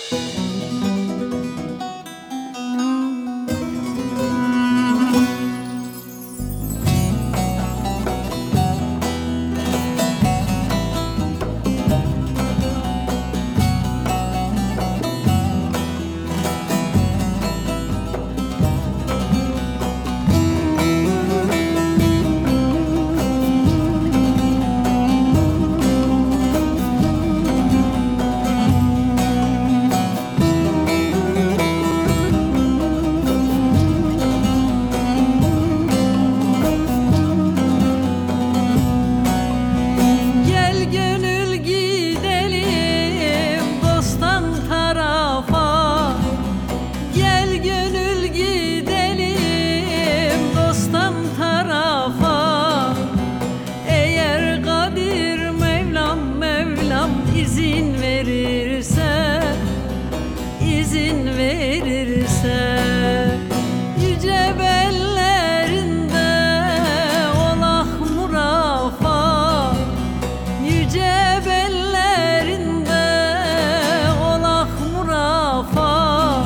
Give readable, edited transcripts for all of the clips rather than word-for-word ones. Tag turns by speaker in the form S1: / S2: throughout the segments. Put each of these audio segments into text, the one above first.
S1: izin verirse, yüce bellerinde olah murafa, yüce bellerinde olah murafa,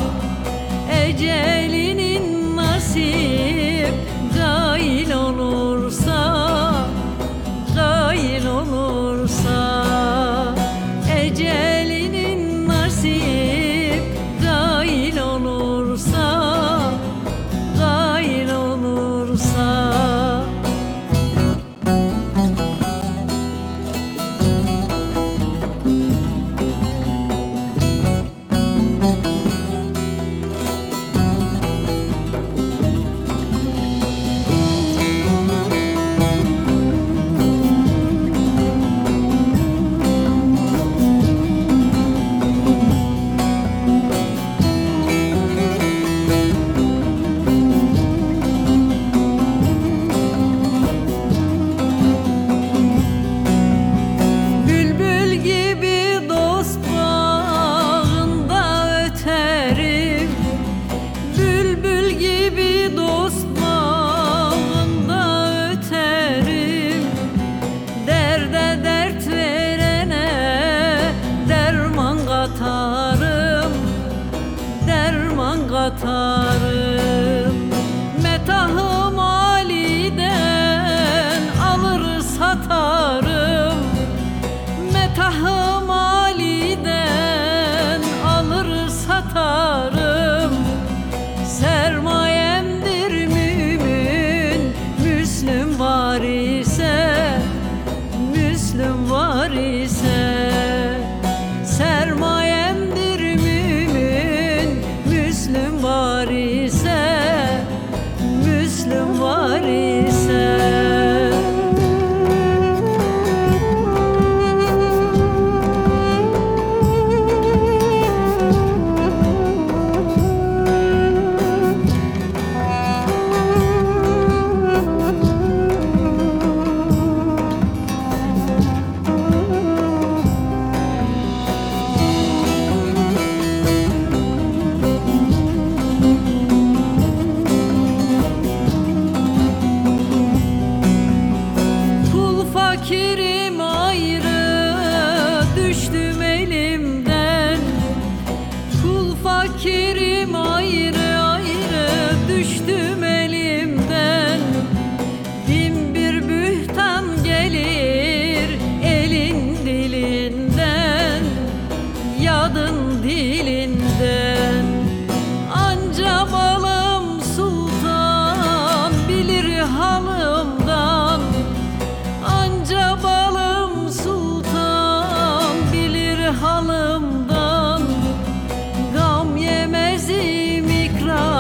S1: ecelinin nasip gail olursa, gail olursa, ecelinin nasip gail olursa, gail olursa. Katarım metahım aliden alır satarım, metahım aliden alır satarım, sermayemdir mümin Müslüm var ise, Müslüm var ise, sermayemdir mümin Müslüm var ise, Müslüm var ise. Fakirim ayrı düştüm elimden, kul fakirim ayrı ayrı düştüm elimden, bin bir bühtan gelir elin dilinden, yadın dilinden, anca balım sultan bilir halımdan, anca balım sultan bilir halımdan, gam yemezim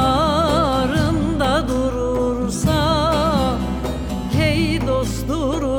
S1: ikrarında durursa, hey dost durursa.